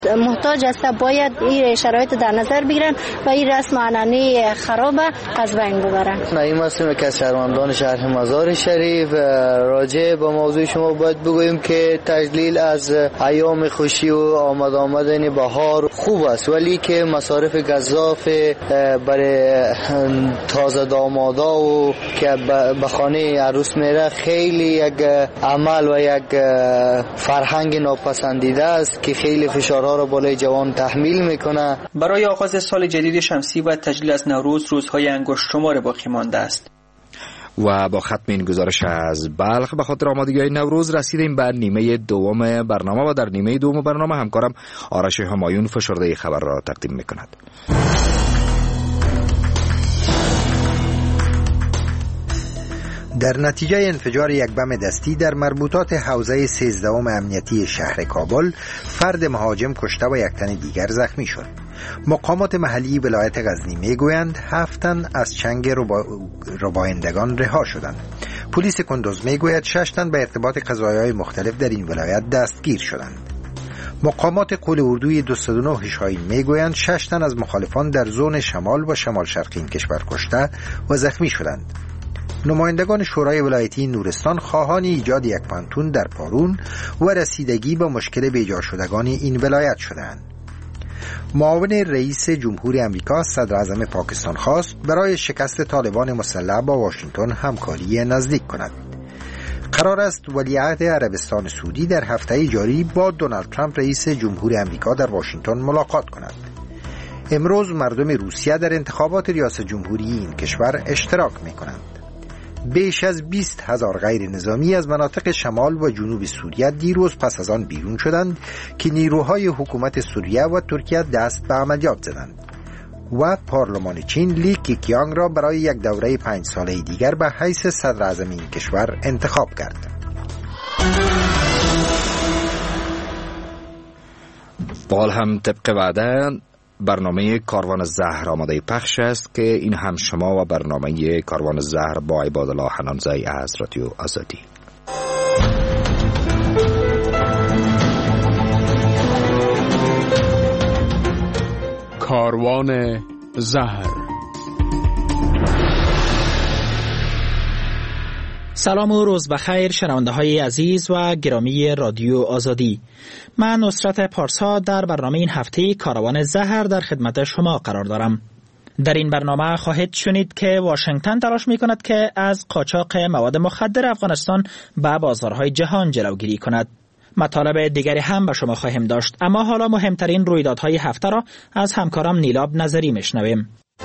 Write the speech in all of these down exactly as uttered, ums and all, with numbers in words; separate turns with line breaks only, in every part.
محتاج است، باید این شرایط در نظر بگیرن و این رسم عنعنه خراب از بین ببرن.
نعیم هستم که از شهروندان شهر مزار شریف. راجع به موضوع شما باید بگوییم که تجلیل از ایام خوشی و آمد آمدن بهار خوب است، ولی که مصارف گزاف برای تازه دامادا و که به خانه عروس میره خیلی یک عمل و یک فرهنگ ناپسندیده است که خیلی فشارها را بالای جوان تحمیل میکنه.
برای آغاز سال جدید شمسی و تجلیل از نوروز روزهای انگشت شمار باقی مانده است.
و با ختم این گزارش از بلخ به خاطر آمادگی نوروز رسیدیم به نیمه دوم برنامه و در نیمه دوم برنامه همکارم آرش همایون فشرده خبر را تقدیم میکند.
در نتیجه انفجار یک بم دستی در مربوطات حوزه سیزدهم امنیتی شهر کابل، فرد مهاجم کشته و یک تن دیگر زخمی شد. مقامات محلی ولایت غزنی میگویند هفت تن از چنگ ربا... ربایندگان رها شدند. پلیس کندوز میگوید شش تن به ارتباط قضایای مختلف در این ولایت دستگیر شدند. مقامات قول اردوی دویست و نه شاهین میگویند شش تن از مخالفان در زون شمال و شمال شرقی این کشور کشته و زخمی شدند. نمایندگان شورای ولایتی نورستان خواهان ایجاد یک پانتون در پارون و رسیدگی به مشکل بیجا شدگان این ولایت شدند. معاون رئیس جمهور امریکا صدر اعظم پاکستان خواست برای شکست طالبان مسلح با واشنگتن همکاری نزدیک کند. قرار است ولیعهد عربستان سعودی در هفته جاری با دونالد ترامپ رئیس جمهور امریکا در واشنگتن ملاقات کند. امروز مردم روسیه در انتخابات ریاست جمهوری این کشور اشتراک می کنند. بیش از بیست هزار غیر نظامی از مناطق شمال و جنوب سوریه دیروز پس از آن بیرون شدند که نیروهای حکومت سوریه و ترکیه دست به عملیات زدند و پارلمان چین لی کیکیانگ را برای یک دوره پنج ساله دیگر به حیث صدر اعظم این کشور انتخاب کرد.
بال هم طبق وعده برنامه کاروان زهر آماده پخش است که این هم شما و برنامه کاروان زهر با عبادالله حنانزی از رادیو آزادی.
کاروان زهر.
سلام و روز بخیر شنونده های عزیز و گرامی رادیو آزادی. من نصرت پارسا در برنامه این هفته کاروان زهر در خدمت شما قرار دارم. در این برنامه خواهید شنید که واشنگتن تلاش می کند که از قاچاق مواد مخدر افغانستان به بازارهای جهان جلوگیری کند. مطالب دیگری هم به شما خواهیم داشت، اما حالا مهمترین رویدادهای هفته را از همکارم نیلاب نظری میشنویم.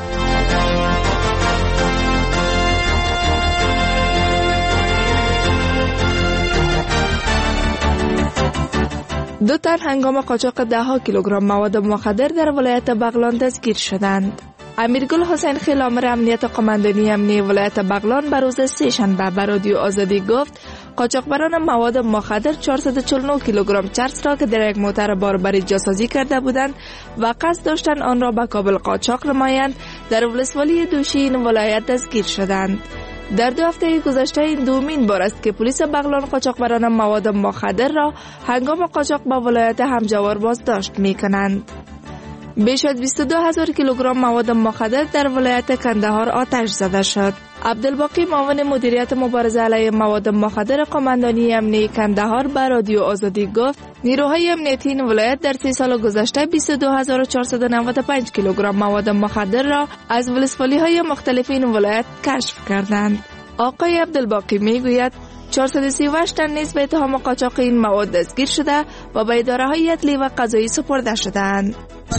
دو تن هنگام قاچاق ده ها کیلوگرم مواد مخدر در ولایت بغلان دستگیر شدند. امیرگل حسین خیل آمر امنیت قماندانی امنیه ولایت بغلان به روز سه شنبه به رادیو آزادی گفت قاچاقبران مواد مخدر چهارصد و چهل و نه کیلوگرم چرس را که در یک موتر باربری جاسازی کرده بودند و قصد داشتند آن را به کابل قاچاق نمایند در ولسوالی دوشی این ولایت دستگیر شدند. در دو هفته گذشته این دومین بار است که پلیس بغلان قاچاقبران مواد مخدر را هنگام قاچاق به ولایت همجوار بازداشت می‌کنند. بیش از بیست و دو هزار کیلوگرم مواد مخدر در ولایت کندهار آتش زده شد. عبدالباقی معاون مدیریت مبارزه علیه مواد مخدر قماندانی امنیه کندهار به رادیو آزادی گفت نیروهای امنیتی این ولایت در سی سال گذشته بیست و دو هزار و چهارصد و نود و پنج کیلوگرم مواد مخدر را از ولسوالی‌های مختلف این ولایت کشف کردند. آقای عبدالباقی میگوید چهارصد و سی و هشت تن نیز به اتهام قاچاق این مواد دستگیر شده و به اداره‌های عدلی و قضایی سپرده شدند.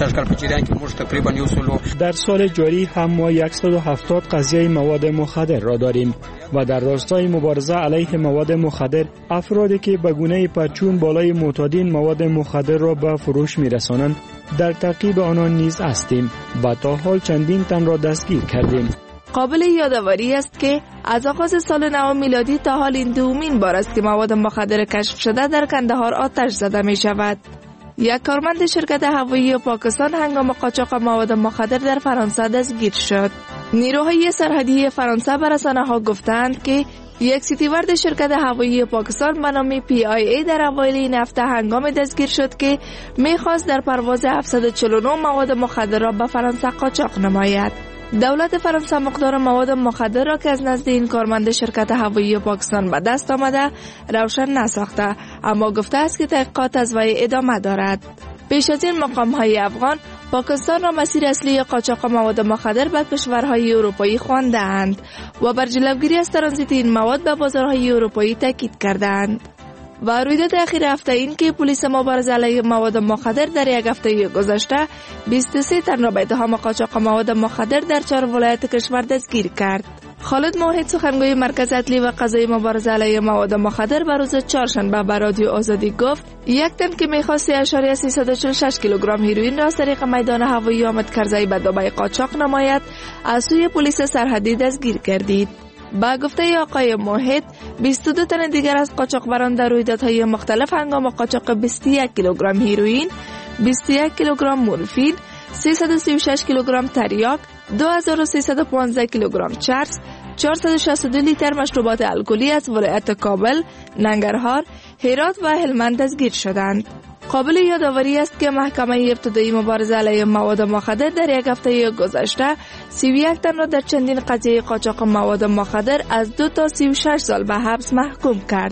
در سال جاری هم ما صد و هفتاد قضیه مواد مخدر را داریم و در راستای مبارزه علیه مواد مخدر افرادی که به گونه پرچون بالای معتادین مواد مخدر را به فروش می‌رسانند در تعقیب آنان نیز هستیم و تا حال چندین تن را دستگیر کردیم.
قابل یادآوری است که از آغاز سال نو میلادی تا حال این دومین بار است که مواد مخدر کشف شده در کندهار آتش زده می شود. یک کارمند شرکت هوایی پاکستان هنگام قاچاق مواد مخدر در فرانسه دستگیر شد. نیروهای سرحدی فرانسه به رسانه‌ها گفتند که یک سیتیورد شرکت هوایی پاکستان به نام پی آی ای در اوایل این هفته هنگام دستگیر شد که میخواست در پرواز هفتصد و چهل و نه مواد مخدر را به فرانسه قاچاق نماید. دولت فرانسه مقدار مواد مخدر را که از نزد این کارمند شرکت هوایی پاکستان به دست آمده روشن نساخته، اما گفته است که تحقیقات از وی ادامه دارد. پیش از این مقام‌های افغان پاکستان را مسیر اصلی قاچاق مواد مخدر به کشورهای اروپایی خوانده‌اند و بر جلوگیری از ترانزیت این مواد به بازارهای اروپایی تاکید کردند. و رویداد اخیر هفته این که پلیس مبارزه علیه مواد مخدر در یک هفته گذشته بیست و سه تن را به اتهام قاچاق مواد مخدر در چهار ولایت کشور دستگیر کرد. خالد موحد سخنگوی مرکز اصلی و قضایی مبارزه علیه مواد مخدر به روز چهارشنبه به رادیو آزادی گفت یک تن که می‌خواست سه اشاریه سیصد و چهل و شش کیلوگرم هیروئین را از طریق میدان هوایی آمد کرزی به دبی قاچاق نماید از سوی پلیس سرحدی دستگیر گردید. با گفته آقای موحد بیست و دو تن دیگر از قاچاقبران در رویدادهای مختلف هنگام قاچاق بیست و یک کیلوگرم هیروئین، بیست و یک کیلوگرم مورفین، سیصد و سی و شش کیلوگرم تریاک، دو هزار و سیصد و پانزده کیلوگرم چرس، چهارصد و شصت و دو لیتر مشروبات الکلی از ولایت کابل، ننگرهار، هرات و هلمند دستگیر شدند. قابل یادآوری است که محکمه ابتدایی مبارزه علیه مواد مخدر در یک هفته گذشته سی و یک تن را در چندین قضیه قاچاق مواد مخدر از دو تا سی و شش سال به حبس محکوم کرد.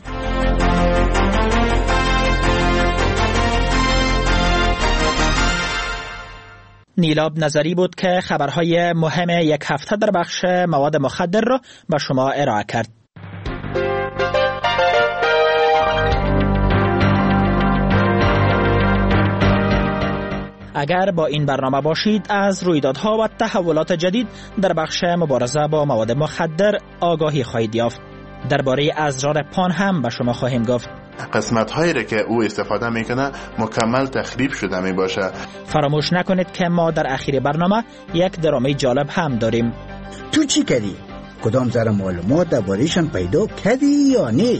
نیلاب نظری بود که خبرهای مهم یک هفته در بخش مواد مخدر را به شما ارائه کرد. اگر با این برنامه باشید از رویدادها و تحولات جدید در بخش مبارزه با مواد مخدر آگاهی خواهید یافت. درباره ازرار پان هم به شما خواهیم گفت.
قسمت هایی را که او استفاده میکنه مکمل تخریب شده می باشه.
فراموش نکنید که ما در اخیر برنامه یک درامه جالب هم داریم.
تو چی کردی؟ کدام ذره معلومات درباره‌شان پیدا کردی یا نه؟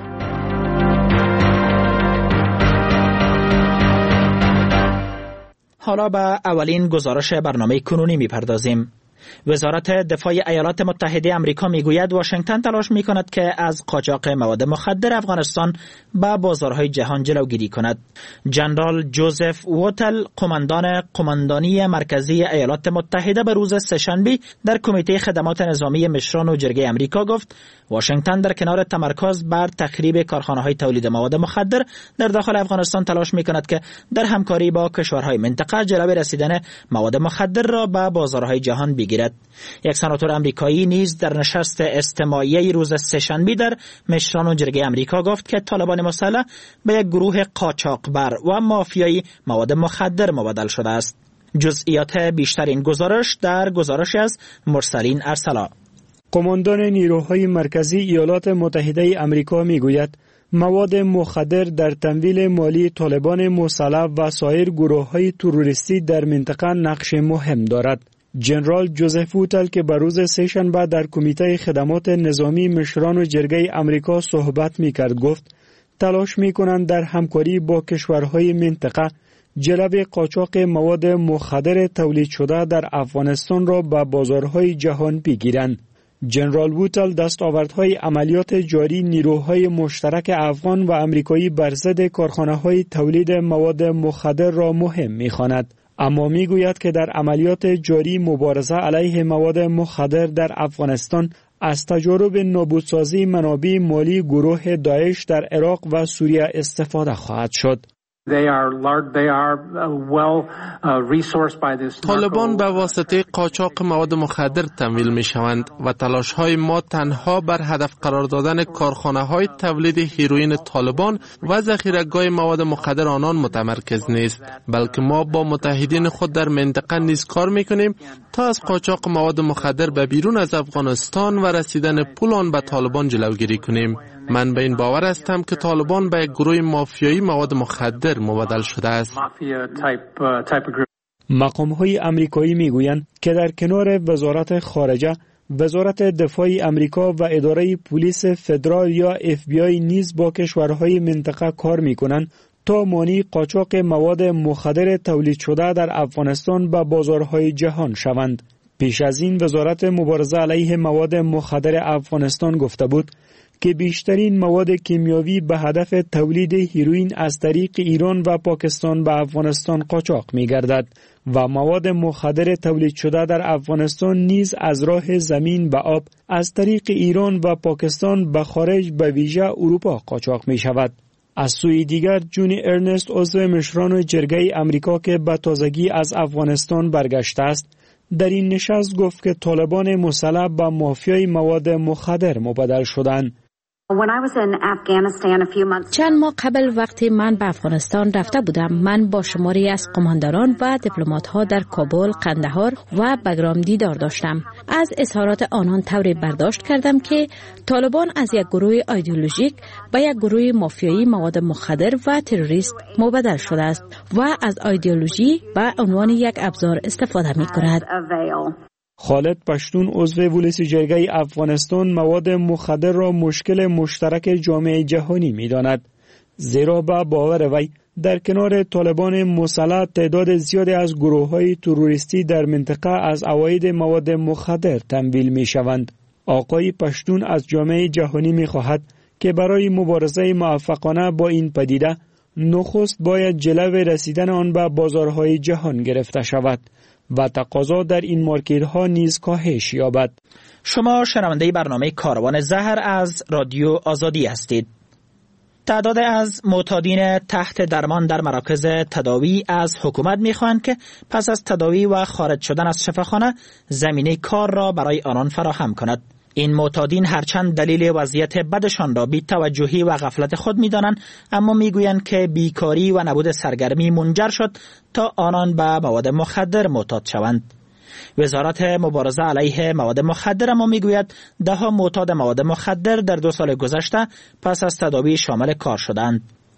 حالا به اولین گزارش برنامه کنونی میپردازیم. وزارت دفاع ایالات متحده آمریکا میگوید واشنگتن تلاش میکند که از قاچاق مواد مخدر افغانستان به بازارهای جهان جلوگیری کند. جنرال جوزف ووتل، قماندان قماندانی مرکزی ایالات متحده، به روز سه‌شنبه در کمیته خدمات نظامی مشران و جرگه آمریکا گفت واشنگتن در کنار تمرکز بر تخریب کارخانه‌های تولید مواد مخدر در داخل افغانستان تلاش میکند که در همکاری با کشورهای منطقه جلوی رسیدن مواد مخدر را به بازارهای جهان بگیرد. یک سناتور آمریکایی نیز در نشست استماعی روز سه‌شنبه در مشران و جرگه آمریکا گفت که طالبان مسلح به یک گروه قاچاقبر و مافیایی مواد مخدر مبدل شده است. جزئیات بیشتر این گزارش در گزارش از مرسلین ارسلا.
قماندان نیروهای مرکزی ایالات متحده آمریکا میگوید مواد مخدر در تمویل مالی طالبان مسلح و سایر گروه‌های تروریستی در منطقه نقش مهم دارد. جنرال جوزف ووتل که بر روز سه‌شنبه در کمیته خدمات نظامی مشران و جرگه آمریکا صحبت می‌کرد گفت تلاش می‌کنند در همکاری با کشورهای منطقه جلوی قاچاق مواد مخدر تولید شده در افغانستان را به بازارهای جهان بگیرند. جنرال ووتل دستاوردهای عملیات جاری نیروهای مشترک افغان و آمریکایی بر ضد کارخانه‌های تولید مواد مخدر را مهم می‌خواند. اما میگوید که در عملیات جاری مبارزه علیه مواد مخدر در افغانستان از تجارب نابودسازی منابع مالی گروه داعش در عراق و سوریه استفاده خواهد شد.
طالبان به واسطه قاچاق مواد مخدر تمویل می شوند و تلاش های ما تنها بر هدف قرار دادن کارخانه های تولید هیروئین طالبان و ذخیره‌گاه مواد مخدر آنان متمرکز نیست، بلکه ما با متحدین خود در منطقه نیز کار می کنیم تا از قاچاق مواد مخدر به بیرون از افغانستان و رسیدن پول آن به طالبان جلوگیری کنیم. من به این باور هستم که طالبان به یک گروه مافیایی مواد مخدر مبدل شده است.
مقام‌های آمریکایی میگویند که در کنار وزارت خارجه، وزارت دفاع آمریکا و اداره پلیس فدرال یا اف بی آی نیز با کشورهای منطقه کار میکنند تا مانع قاچاق مواد مخدر تولید شده در افغانستان به بازارهای جهان شوند. پیش از این وزارت مبارزه علیه مواد مخدر افغانستان گفته بود که بیشترین مواد کیمیاوی به هدف تولید هیروئین از طریق ایران و پاکستان به افغانستان قاچاق می گردد و مواد مخدر تولید شده در افغانستان نیز از راه زمین به آب از طریق ایران و پاکستان به خارج به ویژه اروپا قاچاق می شود. از سوی دیگر جون ارنست عضو مشران جرگه امریکا که به تازگی از افغانستان برگشته است در این نشست گفت که طالبان مسلح به مافیای مواد مخدر مبدل شدند.
چند ماه قبل وقتی من به افغانستان رفته بودم، من با شماری از قماندانان و دیپلمات‌ها در کابل، قندهار و بگرام دیدار داشتم. از اظهارات آنان طوری برداشت کردم که طالبان از یک گروه ایدئولوژیک به یک گروه مافیایی مواد مخدر و تروریست مبدل شده است و از ایدئولوژی به عنوان یک ابزار استفاده می کند.
خالد پشتون عضو ولس جرگه افغانستان مواد مخدر را مشکل مشترک جامعه جهانی می داند. زیرا به باور وی در کنار طالبان مسلح تعداد زیادی از گروه های تروریستی در منطقه از عواید مواد مخدر تمویل می شوند. آقای پشتون از جامعه جهانی می خواهد که برای مبارزه موفقانه با این پدیده نخست باید جلو رسیدن آن به بازارهای جهان گرفته شود و تقاضا در این مارکت‌ها نیز کاهش یابد.
شما شنونده برنامه کاروان زهر از رادیو آزادی هستید. تعداد از معتادین تحت درمان در مراکز تداوی از حکومت می‌خواهند که پس از تداوی و خارج شدن از شفاخانه زمینه کار را برای آنان فراهم کند. این معتادین هرچند دلیل وضعیت بدشان را بی توجهی و غفلت خود می دانند، اما می گویند که بیکاری و نبود سرگرمی منجر شد تا آنان به مواد مخدر معتاد شوند. وزارت مبارزه علیه مواد مخدر اما می گوید ده ها معتاد مواد مخدر در دو سال گذشته پس از تداوی شامل کار شدند.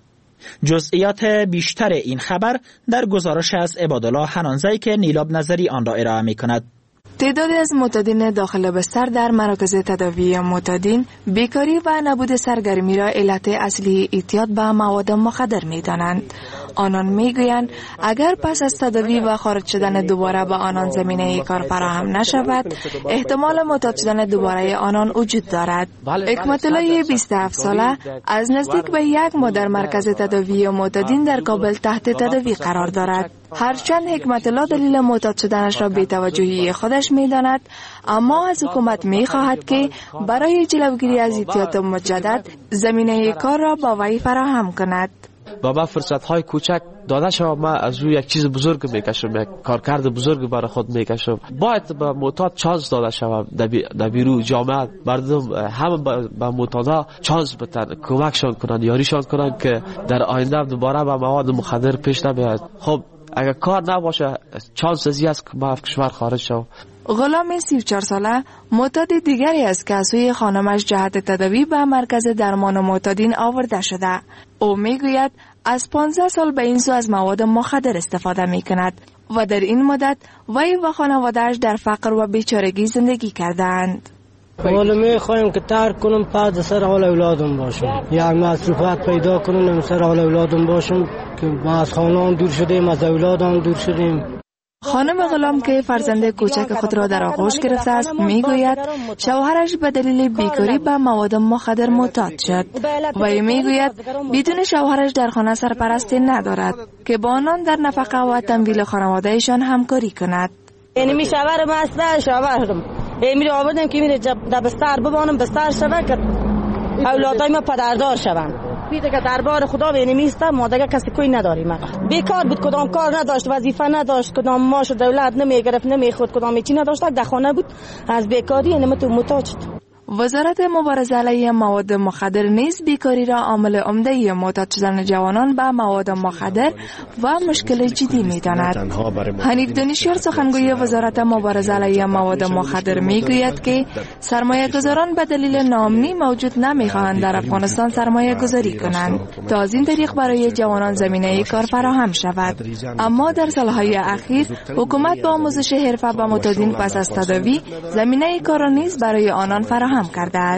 جزئیات بیشتر این خبر در گزارش از عبادالله حنانزی که نیلاب نظری آن را ارائه می کند.
تعدادی از معتادین داخل بستر در مراکز تداوی معتادین بیکاری و نبود سرگرمی را علت اصلی اعتیاد به مواد مخدر می دانند. آنان می گویند اگر پس از تداوی و خارج شدن دوباره به آنان زمینه کار فراهم نشود، احتمال معتاد شدن دوباره آنان وجود دارد. حکمت الله بیست و هفت ساله از نزدیک به یک ماه در مرکز تداوی معتادین در کابل تحت تداوی قرار دارد. هرچند حکمت الله دلیل معتاد شدنش را بی توجهی خودش می داند، اما از حکومت می خواهد که برای جلوگیری از اعتیاد مجدد زمینه کار را با وی فراهم کند.
بابا فرصت های کوچک داده شود، ما از روی یک چیز بزرگ میکشم، یک کارکرد بزرگ برای خود میکشم. باید به معتاد چانس داده شود در بیرو جامعه، مردم همه به معتادا چانس بدن، کمکشان کنند، یاریشان کنند که در آینده دوباره به مواد مخدر پیش نمیاد. خب اگر کار نباشه چانس زیاد است که ما کشور خارج شوم.
غلام سی و چهار ساله معتاد دیگری است که از سوی خانمش جهت تداوی به مرکز درمان معتادین آورده شده. او میگوید از پانزده سال به این سو از مواد مخدر استفاده می کند و در این مدت وی و خانواده‌اش در فقر و بیچارگی زندگی کردند.
حالا می خواهیم که ترک کنم پس سر حال اولادم باشم، یک مصروفات پیدا کنم سر حال اولادم باشم که ما از خانم دور شدیم، از اولادم دور شدیم.
خانم غلام که فرزند کوچک خود را در آغوش گرفته است میگوید شوهرش به دلیل بیکاری به مواد مخدر معتاد شد و میگوید بدون شوهرش در خانه سرپرستی ندارد که با آنان در نفقه و تمویل خانوادهشان همکاری کند.
یعنی می شوهرم است، شوهرم میره آوردم که میره در بستر ببانم، بستر شوه که اولادای ما پدردار شوند. پیده که دربار خدا به نمیسته، ما دیگه کسی کوی نداریم. بیکار بود، کدام کار نداشت، وظیفه نداشت، کدام ماش دولت نمیگرفت، نمیخورد، کدام چی نداشت، در خانه بود، از بیکاری یعنی تو معتاد شد.
وزارت مبارزه علیه مواد مخدر نیز بیکاری را عامل عمده معتاد شدن جوانان به مواد مخدر و مشکل جدی می‌داند. حنیف دانشیار سخنگوی وزارت مبارزه علیه مواد مخدر میگوید که سرمایه‌گذاران به دلیل ناامنی موجود نمی‌خواهند در افغانستان سرمایه گذاری کنند تا از این طریق برای جوانان زمینه کار فراهم شود. اما در سالهای اخیر حکومت با آموزش حرفه به معتادین پس از تداوی زمینه کار را نیز برای آنان فراهم کرده است.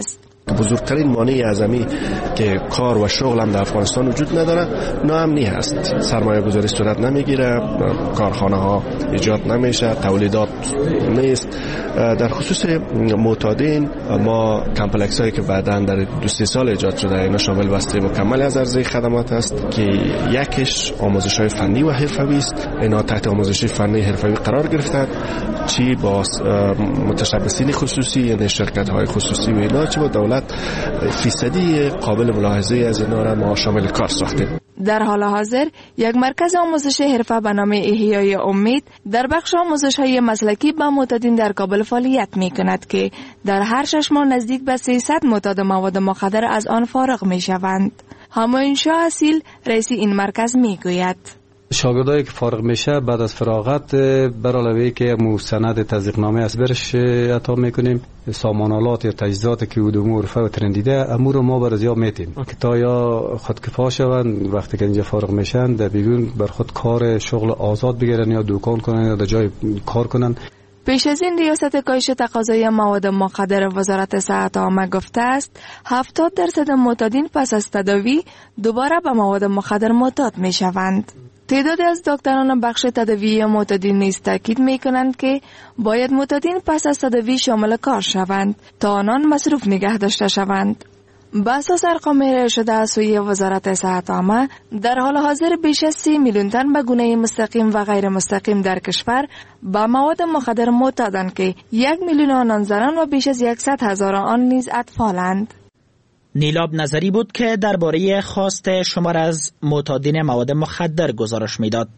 بزرگترین مانع اعظمی که کار و شغل هم در افغانستان وجود نداره ناامنی هست. سرمایه گذاری صورت نمیگیره، کارخانه ها ایجاد نمیشه، تولیدات نیست. در خصوص معتادین ما کمپلکس هایی که بعداً در دو سه سال ایجاد شده اینا شامل بسته مکمل از عرضه خدمات است که یکش آموزش های فنی و حرفوی است. اینا تحت آموزش فنی حرفوی قرار گرفتند، چی با متشبثین خصوصی یعنی شرکت های خصوصی و اینا، چی با دولت. فیصدی قابل ملاحظه از اینا را ما شامل کار ساختیم.
در حال حاضر یک مرکز آموزش حرفه به نام احیای امید در بخش آموزش های مسلکی به معتادین در کابل فعالیت می کند که در هر شش ماه نزدیک به سیصد معتاد مواد مخدر از آن فارغ می شوند. همایون شاه اصیل رئیس این مرکز می گوید
شاگردایی که فارغ میشه بعد از فراغت بر علاوه که مستند تصدیقنامه از برش عطا میکنیم، سامانالات یا تجهیزاتی که او امور فو ترندیده امور رو ما برای میتیم که تا یا خودکفا شوند وقتی که اینجا فارغ میشن در بیرون بر خود کار شغل آزاد بگیرن یا دکان کنن یا در جای کار کنن.
پیش از این ریاست کاهش تقاضای مواد مخدر وزارت صحت عامه گفته است هفتاد درصد معتادین پس از تداوی دوباره به مواد مخدر معتاد می شوند. تعدادی از دکتران بخش تداوی معتادین نیز تاکید می کنند که باید معتادین پس از تداوی شامل کار شوند تا آنان مصروف نگه داشته شوند. به اساس ارقام ارائه شده از سوی وزارت صحت عامه در حال حاضر بیش از سی میلیون تن به گونه مستقیم و غیر مستقیم در کشور با مواد مخدر معتادند که یک میلیون آنان زنان و بیش از صد هزار آن نیز اطفالند.
نیلاب نظری بود که درباره خواست شمار از معتادین مواد مخدر گزارش میداد.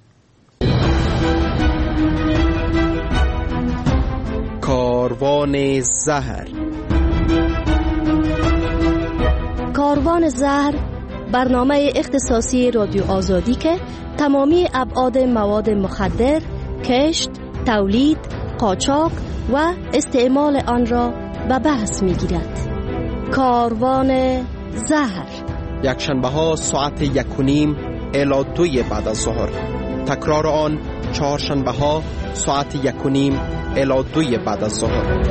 کاروان زهر.
کاروان زهر برنامه اختصاصی رادیو آزادی که تمامی ابعاد مواد مخدر، کشت، تولید، قاچاق و استعمال آن را به بحث میگیرد. کاروان زهر
یک شنبه ها ساعت یک و نیم الی دوی بعد از ظهر، تکرار آن چهار شنبه ها ساعت یک و نیم الی دوی بعد از ظهر.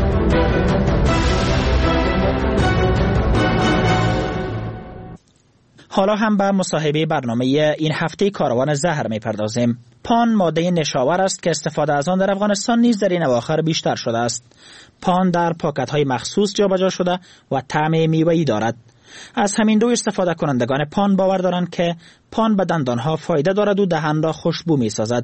حالا هم به مصاحبه برنامه این هفته کاروان زهر میپردازیم. پان ماده نشاور است که استفاده از آن در افغانستان نیز در این اواخر بیشتر شده است. پان در پاکت‌های مخصوص جابجا شده و طعم میوه‌ای دارد. از همین دو استفاده کنندگان پان باور دارند که پان به دندانها فایده دارد و دهان را خوشبو می‌سازد.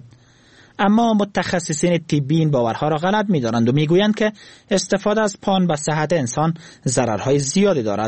اما متخصصین طبی این باورها را غلط می‌دانند و می‌گویند که استفاده از پان به صحت انسان ضررهای زیادی دارد.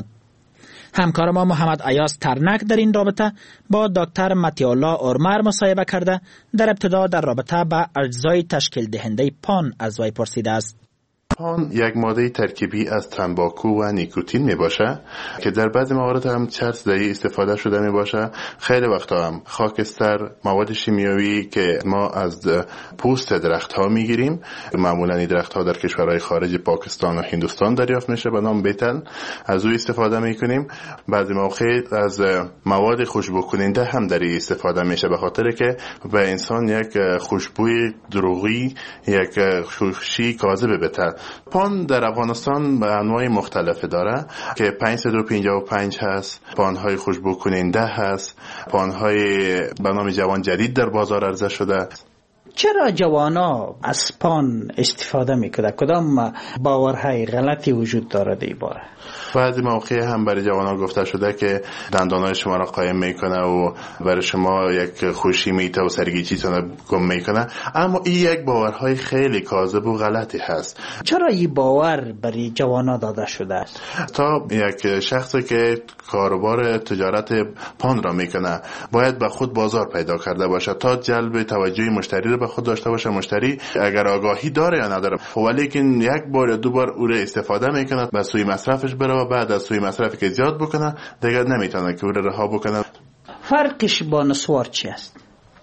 همکار ما محمد ایاز ترنک در این رابطه با دکتر متی‌الله اورمر مصاحبه کرده در ابتدا در رابطه با اجزای تشکیل دهنده پان از وی پرسیده است.
پان یک ماده ترکیبی از تنباکو و نیکوتین می باشه که در بعضی موارد هم چرس دهی استفاده شده می باشه. خیلی وقتا هم خاکستر، مواد شیمیایی که ما از پوست درخت ها می گیریم، معمولا این درخت ها در کشورهای خارج پاکستان و هندوستان دریافت میشه به نام بیتل، از او استفاده می کنیم. بعضی موقع از مواد خوشبو کننده هم در استفاده میشه به خاطر که به انسان یک خوشبوی دروغی، یک خوشی کاذب بده. پان در افغانستان به انواع مختلف داره که پانصد و پنجاه و پنج هست، پانهای خوشبو کننده هست، پانهای به نام جوان جدید در بازار عرضه شده.
چرا جوانا از پان استفاده میکنه؟ کدام باورهای غلطی وجود داره در این باره؟
بعضی موقع هم برای جوانان گفته شده که دندانهای شما را قایم میکنه و برای شما یک خوشی میته و سرگیجیتون را گم میکنه، اما این یک باورهای خیلی کاذب و غلطی هست.
چرا این باور برای جوانا داده شده است؟
تا یک شخصی که کاروبار تجارت پان را میکنه باید به خود بازار پیدا کرده باشه تا جلب توجه مشتری را به خود داشته باشه. مشتری اگر آگاهی داره یا نداره، ولی که یک بار یا دو بار او را استفاده میکنه به سوی مصرفش بره و بعد از سوی مصرفی که زیاد بکنه دیگر نمیتونه که او را رها بکنه.
فرقش با نسوار چی است؟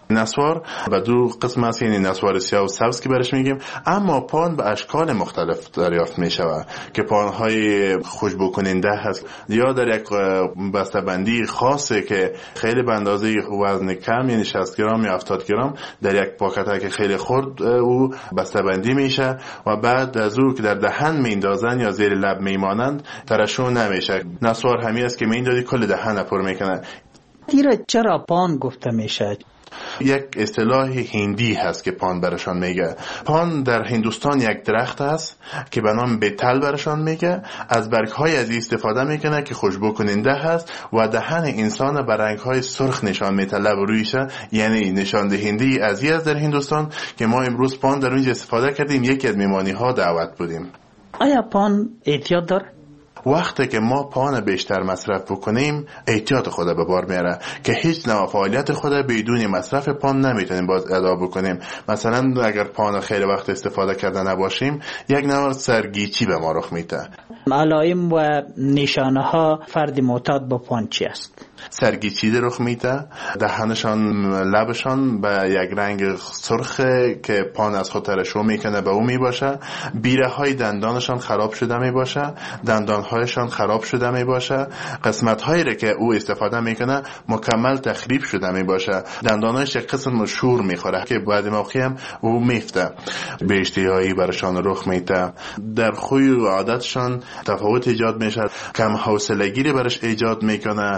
نسوار به دو قسم است، یعنی نسوار سیاه و سبز که برش میگیم، اما پان به اشکال مختلف دریافت میشود که پانهای خوشبو کننده هست یا در یک بسته‌بندی خاصه که خیلی به اندازه وزن کم، یعنی شصت گرم یا هفتاد گرم در یک پاکت که خیلی خرد او بسته‌بندی میشه و بعد از او که در دهن میندازن یا زیر لب میمانند ترشح نمیشه. نسوار همی است که میندازی کل دهن پر میکنه.
تیره چرا پان گفته میشه؟
یک اصطلاح هندی هست که پان برشان میگه. پان در هندوستان یک درخت است که به نام بیتل برشان میگه. از برگ‌های از استفاده میکنه که خوشبو کننده هست و دهن انسان به رنگ‌های سرخ نشان میده لب رویش، یعنی نشان دهنده از این است در هندوستان که ما امروز پان در اونجا استفاده کردیم. یکی از میمانی‌ها دعوت بودیم.
آیا پان احتیاط داره؟
وقتی که ما پان بیشتر مصرف بکنیم احتیاط خود به بار میاره که هیچ نوع فعالیت خود بدون مصرف پان نمیتونیم باز ادا بکنیم. مثلا اگر پان خیلی وقت استفاده کرده نباشیم یک نوع سرگیچی به ما رخ میده.
علائم و نشانه ها فرد معتاد با پان چی است؟
سرگیچی رخ میده، دهنشان لبشان به یک رنگ سرخ که پان از خود ترشح میکنه به او میباشه، بیره های دندانشان خراب شده میباشه، دندان هایشان خراب شده میباشه، قسمت هایی را که او استفاده میکنه مکمل تخریب شده میباشه، دندانهایش یک قسم شور میخوره که بعد موقعی هم او میفته، به اشتهایی برشان رخ میده، در خوی و عادتشان تفاوت ایجاد میشه، کم حوصلگی برش ایجاد میکنه.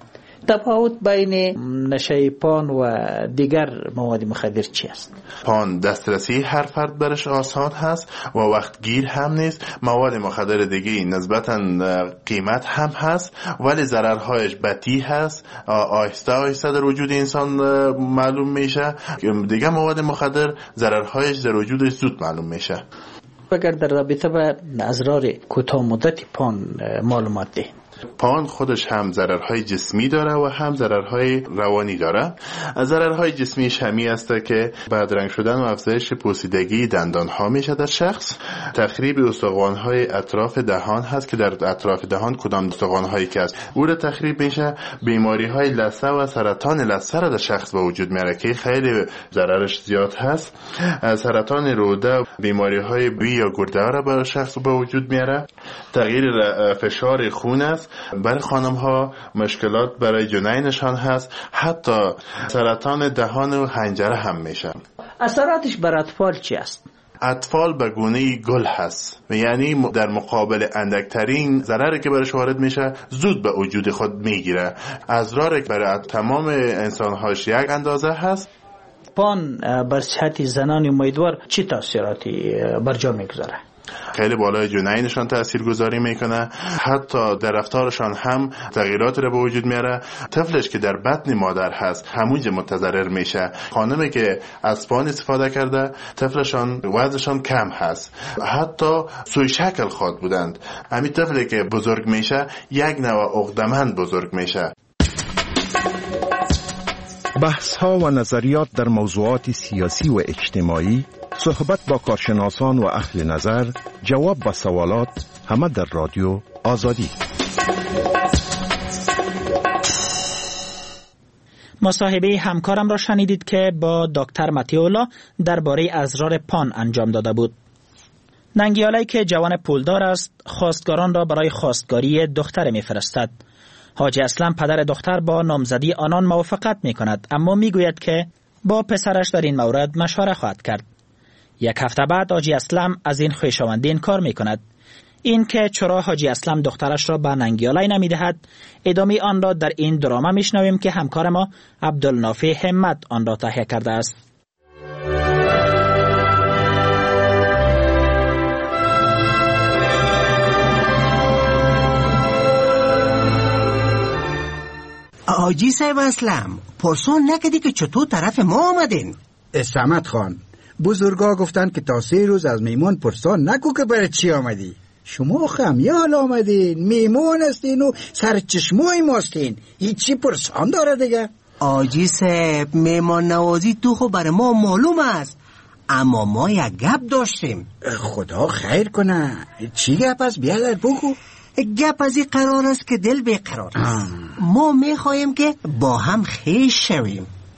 تفاوت بین نشه پان و دیگر مواد مخدر چی است؟
پان دسترسی هر فرد برش آسان هست و وقت گیر هم نیست. مواد مخدر دیگه نسبتاً قیمت هم هست ولی ضررهایش بطیء هست، آهسته آهسته در وجود انسان معلوم میشه. دیگه مواد مخدر ضررهایش در وجودش زود معلوم میشه.
اگر در رابطه با اضرار کوتاه مدت پان معلومات ده.
پان خودش هم ضررهای جسمی داره و هم ضررهای روانی داره. ضررهای جسمیش همی است که بدرنگ شدن و افزایش پوسیدگی دندان ها میشه در شخص. تخریب استخوان های اطراف دهان هست که در اطراف دهان کدام استخوان هایی که است او را تخریب میشه. بیماری های لثه و سرطان لثه را در شخص به وجود میاره که خیلی ضررش زیاد هست. سرطان روده، بیماری های بی یا گرده را به شخص به وجود میاره. تغییر فشار خون است. برای خانم ها مشکلات برای جنینشان هست. حتی سرطان دهان و حنجره هم میشه.
اثراتش بر اطفال چی است؟
اطفال به گونه گل هست، یعنی در مقابل اندکترین ضرری که برش وارد میشه زود به وجود خود میگیره. اضراری برای تمام انسان هاش یک اندازه هست.
پان بر صحت زنان امیدوار چی تاثیراتی بر جا میگذاره؟
خیلی بالای جنینشان تأثیر گذاری میکنه، حتی در رفتارشان هم تغییرات رو به وجود میاره. طفلش که در بطن مادر هست همونجا متضرر میشه. خانمی که از پان استفاده کرده طفلشان وزنشان کم هست، حتی سوی شکل خواد بودند. همین طفلی که بزرگ میشه یک نوع عقده‌مند بزرگ میشه.
بحث ها و نظریات در موضوعات سیاسی و اجتماعی، صحبت با کارشناسان و اهل نظر، جواب به سوالات، همه در رادیو آزادی.
مصاحبه همکارم را شنیدید که با دکتر متیولا درباره اضرار پان انجام داده بود. ننگیالی که جوان پولدار است، خواستگاران را برای خواستگاری دختر می‌فرستد. حاجی اسلم پدر دختر با نامزدی آنان موافقت می‌کند، اما می‌گوید که با پسرش در این مورد مشوره خواهد کرد. یک هفته بعد حاجی اسلم از این خویشاوندی انکار می‌کند. این که چرا حاجی اسلم دخترش را به ننگیالی نمی‌دهد، ادامه آن را در این دراما می‌شنویم که همکار ما عبدالنافع همت آن را تهیه کرده است.
حاجی صاحب اسلم پرسون نکدی که چطور طرف ما آمدین؟
اسمت خان، بزرگا گفتن که تا سه روز از میمون پرسان نکو که برای چی آمدی. شما خمیال آمدین، میمون هستین و سر چشمای ماستین، هیچی پرسان داره دیگه.
حاجی صاحب میمان نوازی تو خو برای ما معلوم است، اما ما یک گپ داشتیم.
خدا خیر کنه. چی گپ است؟ بیادر بگو.
گپ از این قرار است که دل بیقرار است. ما میخوایم که با هم خویش شویم.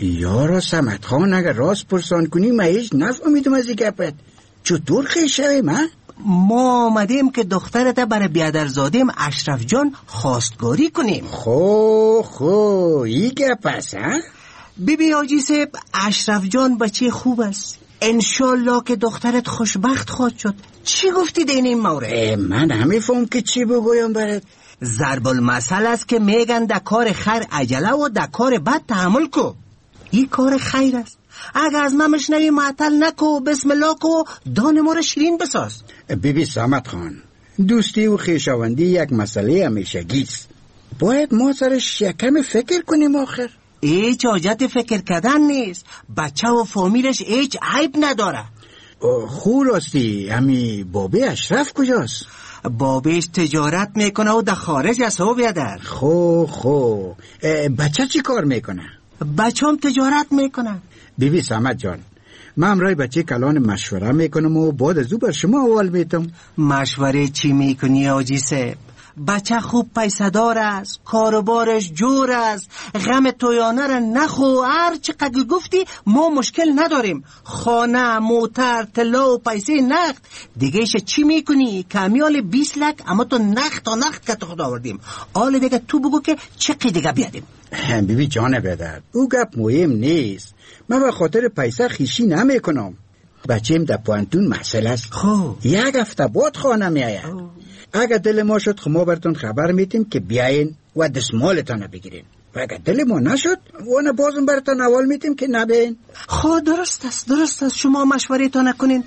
یارا سمت خان اگر راست پرسان کنی ما هیچ نفهمیدم از این گپت. چطور خیش شویم ها؟
ما آمدیم که دخترت برای بیادرزادیم اشرف جان خواستگاری کنیم.
خو خو این گپ است ها؟
بیبی حاجی صاحب، اشرف جان بچه خوب است، انشالله که دخترت خوشبخت خواهد شد. چی گفتی دین این مورد؟
من نمیفهم که چی بگویم برات.
ضرب المثل است که میگن در کار خیر عجله و در کار بد تحمل کو. این کار خیر است، اگر از من مشنوی معطل نکو، بسم الله کو، دان ما را شیرین بساز.
بیبی سامت خان، دوستی و خویشاوندی یک مسئله همیشگیست. باید ما سرش یکم فکر کنیم آخر.
هیچ حاجت فکر کردن نیست، بچه و فامیلش هیچ عیب نداره.
خو راستی همی بابی اشرف کجاست؟
بابیش تجارت میکنه و در خارج است و بیادر.
خو خو بچه چی کار میکنه؟
بچه هم تجارت میکنه.
بیبی سامت جان، من امرای بچه کلان مشوره میکنم و بعد از او بر شما اول میتم.
مشوره چی میکنی حاجی صاحب؟ بچه خوب پیسدار است، کاروبارش جور است، غم تویانه را نخو. هر چقدر گفتی ما مشکل نداریم، خانه، موتر، طلا و پیسه نقد. دیگه ایش چی میکنی؟ کمیال بیست لک اما تو نقد تا نقد که خود آوردیم. حالا دیگه تو بگو که چقدر دیگه بیادیم.
بیبی جان بدر، او گپ مهم نیست. من به خاطر پیسه خیشی نمی کنم. بچیم در پوانتون مسئله است.
خب
یک هفته بعد خانه می آید. اگر دل ما شد خما براتون خبر میتیم که بیاین و دستمالتان بگیرین، و اگر دل ما نشد وانا بازم براتون اول میتیم که نبین.
خب درست است، درست است، شما مشوره تا نکنین.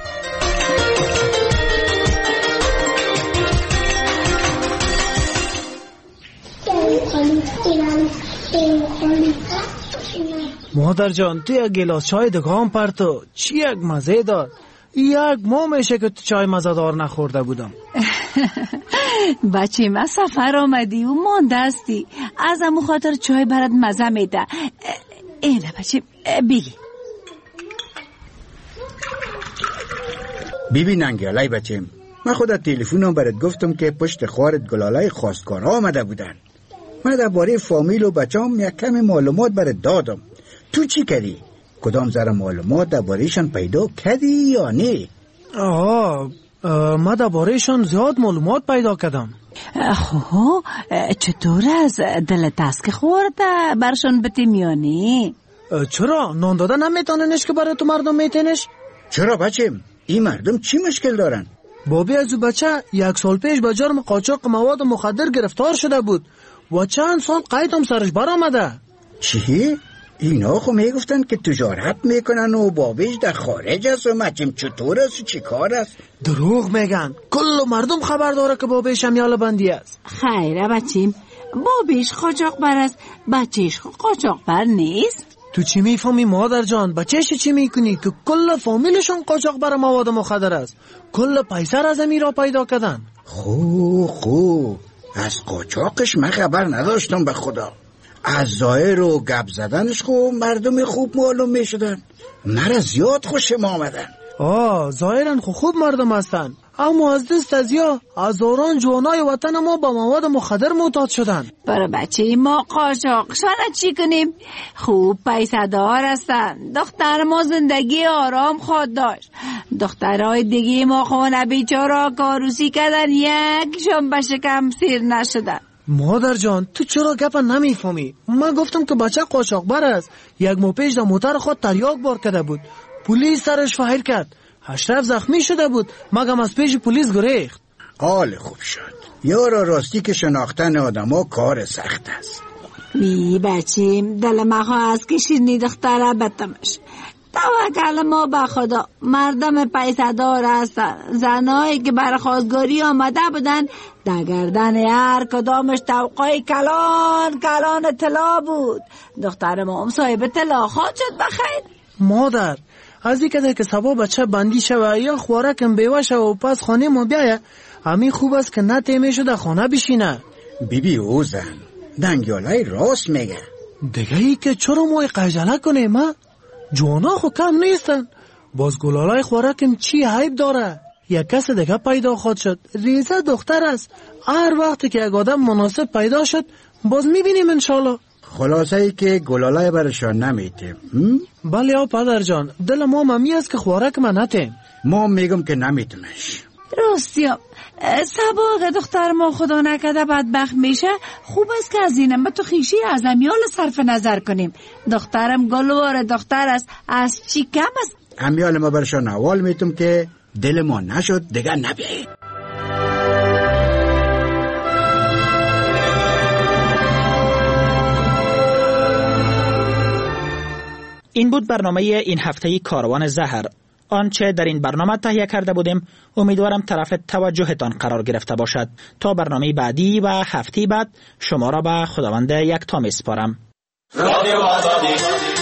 مادر جان، تو یک گلاس چای دگام پرتو، چی یک مزه داد. یک ماه میشه که تو چای مزه‌دار نخورده بودم.
بچه ما سفر آمدی و ماندستی، از امو خاطر چای برات مزه میده. اینه بچه بگی.
بیبی ننگیالای بچیم، من خودت تلفنم برات گفتم که پشت خوارت گلالای خواستگارا آمده بودن. من درباره فامیل و بچه‌ام یک کمی معلومات برات دادم. تو چی کردی؟ کدام ذره معلومات درباره‌شان پیدا کردی یا نه؟
آه ما درباره‌شان زیاد معلومات پیدا کردم.
خو چطور از دل تسک خورده برشان بتیم یا نه؟
چرا نان داده نمیتوننش که برای تو مردم میتینش؟
چرا بچیم؟ این مردم چی مشکل دارن؟
بابی از بچه یک سال پیش به جرم قاچاق مواد مخدر گرفتار شده بود و چند سال قید هم سرش برآمده.
چی؟ اینا خو میگفتن که تجارت میکنن و بابیش در خارج است و مچیم چطور است و چی کار است؟
دروغ میگن، کل مردم خبر داره که بابیش هم یال بندی است.
خیره بچیم، بابیش قاچاق بر است، بچهش قاچاق بر نیست.
تو چی میفهمی مادر جان؟ بچهش چی میکنی که کل فامیلشون قاچاق بر مواد مخدر است؟ کل پیسه را از امیر پیدا کردن.
خو خو از قاچاقش من خبر نداشتم به خدا. از ظاهر و گپ زدنش خو مردم خوب معلوم می شدن. مرا زیاد خوشم آمدن.
آه ظاهرا خو خوب مردم هستن، اما از دست از یا هزاران جوانای وطن ما با مواد مخدر معتاد شدن.
برای بچه ما قاچاقشان چی کنیم؟ خوب پیسه دار هستن. دختر ما زندگی آرام خود داشت. دخترهای دیگه ما خونه بیچارا کاروسی کردن، یکشون به شکم سیر نشدن.
مادر جان تو چرا گپ نمیفهمی؟ من گفتم که بچه قاچاقبر است. یک ماه پیش در موتر خود تریاک بار کرده بود، پلیس سرش فایر کرد، اشرف زخمی شده بود، مگم از پیش پلیس گریخت.
حال خوب شد. یارا راستی که شناختن آدم ها کار سخت است.
بی بچیم دل مخواه از که شیرنی دختره بتمش. توکل ما به خدا، مردم پیسه دار هستن. زنایی که بر خواستگاری آمده بودن در گردن هر کدامش توقعی کلان کلان طلا بود. دختر ما هم صاحب طلا خواهد شد بخیر.
مادر از این کده که سبا بچه بندی شوه یا خوارکم بیوه شوه و پس خانه ما بیایه، همین خوب است که نه تیمه شده خانه بشینه.
بیبی او زن دنگیالای راست میگه.
دیگه ای که چرا ما قجله کنیم ما؟ جوانا خو کم نیستن. باز گلالای خوارکم چی عیب داره؟ یک کس دیگه پیدا خود شد، ریزه دختر است. هر وقتی که یک آدم مناسب پیدا شد باز میبینیم انشالله.
خلاصه ای که گلاله برشان نمیتیم.
بله یا پدر جان، دل ما ممی است که خوارک من نتیم.
ما میگم که نمیتونش.
راستیا سبا دختر ما خدا نکده بدبخت میشه، خوب است که از اینم به تو خیشی از امیال صرف نظر کنیم. دخترم گلوار دختر است، از چی کم است.
امیال ما برشان اول میتونم که دل ما نشد دیگه نبیایید.
این بود برنامه این هفته کاروان زهر. آنچه در این برنامه تهیه کرده بودیم امیدوارم طرف توجهتان قرار گرفته باشد. تا برنامه بعدی و هفته بعد شما را به خداوند یکتا میسپارم. رادیو آزادی